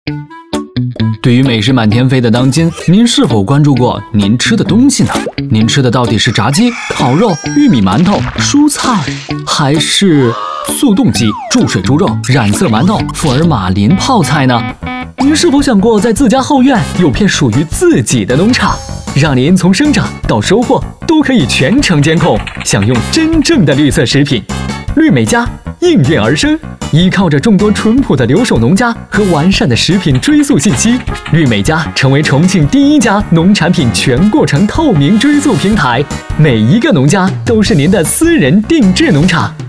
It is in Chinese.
对于美食满天飞的当今，您是否关注过您吃的东西呢？您吃的到底是炸鸡、烤肉、玉米馒头、蔬菜，还是速冻鸡、注水猪肉、染色馒头、福尔马林泡菜呢？您是否想过在自家后院有片属于自己的农场，让您从生长到收获都可以全程监控，享用真正的绿色食品？绿美家应运而生，依靠着众多淳朴的留守农家和完善的食品追溯信息，绿美家成为重庆第一家农产品全过程透明追溯平台，每一个农家都是您的私人定制农场。